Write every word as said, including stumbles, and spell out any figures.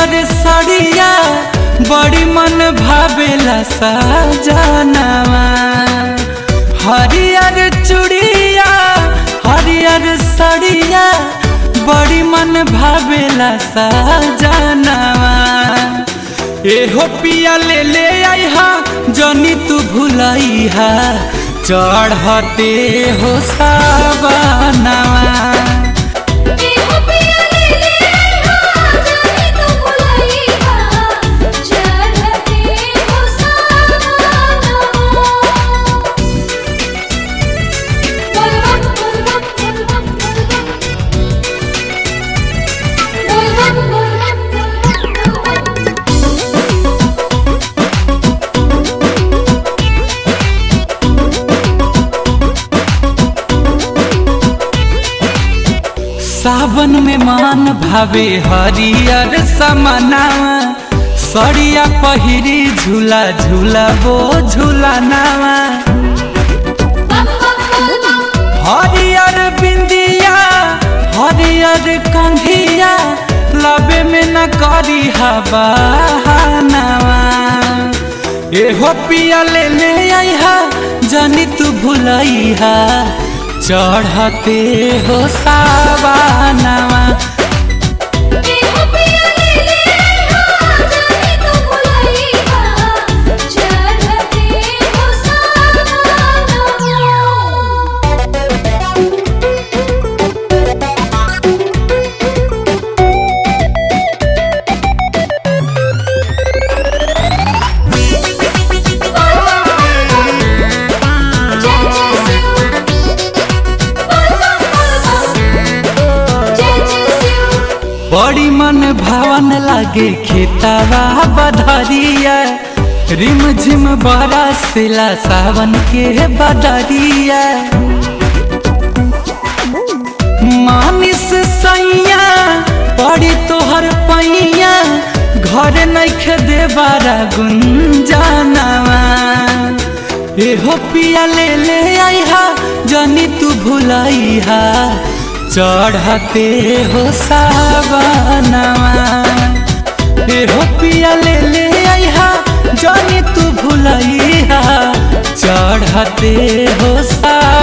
हरियर साड़िया बड़ी मन भावेला सजनवा। हरियर चूड़िया हरियर साड़िया बड़ी मन भावेला सजनवा। एहो पिया ले ले आइहा जनी तू भुलैहा चढ़ते हो सावनवा। सावन में मान भावे हरियर समनावा। सड़िया पहिरी झूला झूला वो झूलानावा। हरियर बिंदिया हरियर कंघिया लबे में न करी बहानावा। एहो पिया ले ले आइहा जनी तू भुलैहा चढ़ते हो सावनवा। बड़ी मन भावन लागे खेतावा बधरिया। रिम झिम बरसिला सावन के बदरिया। मानिस सैया पड़ी तोहर पैया घर नइखे देबारा गुंजनवा। एहो पिया ले ले आइहा जनी तू भुलैहा चढ़ते हो सावनवा। एहो पिया ले ले आइहा जनी तू भुलैहा चढ़ते हो सावनवा।